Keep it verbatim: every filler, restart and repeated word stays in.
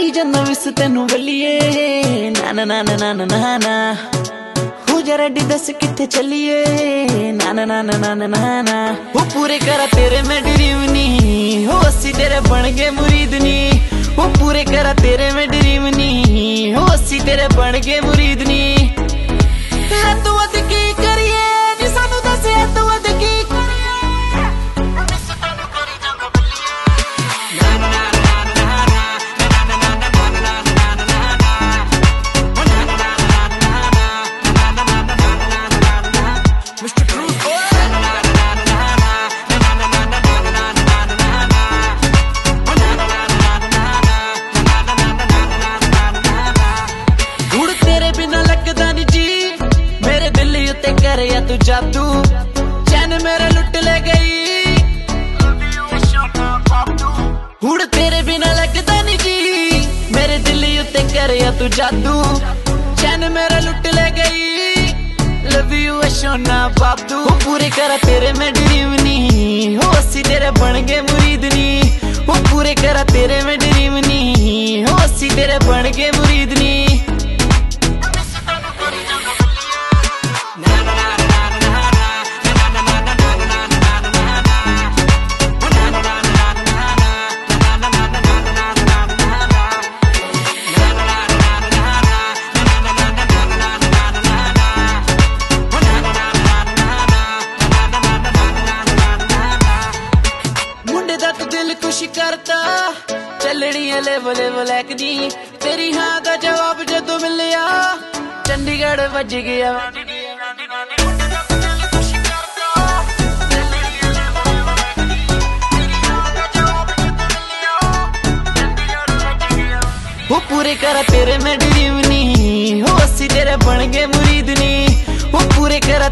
करी जन्ना विस तेनू बलिए ना ना ना ना ना ना ना हो जा रेडी दस किथे चलिए ना ना ना ना ना ना ना वो पूरे करा तेरे में ड्रीम नी हो अस्सी तेरे बन गए मुरीद नी वो पूरे करा तेरे में ड्रीम नी हो अस्सी तेरे बन गए मुरीद नी है तू अद की करिए नी सानू दस है तू अद की या तू जादू चैन मेरा लुट ले गई हुड़ तेरे बिना लगदा नहीं जी मेरे दिल उत्ते कर या तू जादू चैन मेरा लुट ले गई लव यू सोना बाबू वो पूरे करा तेरे में ड्रीम नी हो अस्सी तेरे बन गए मुरीद नी वो पूरे करा तेरे में ड्रीम नी हो अस्सी तेरे बन गए मुरीद नी खुश करता चलनी है लेवल लेवल दी तेरी हाँ का जवाब जदों मिलिया चंडीगढ़ बज गया वो पूरे करा तेरे में ड्रीम नी हो अस्सी तेरे बन गए मुरीद नी वो पूरे करा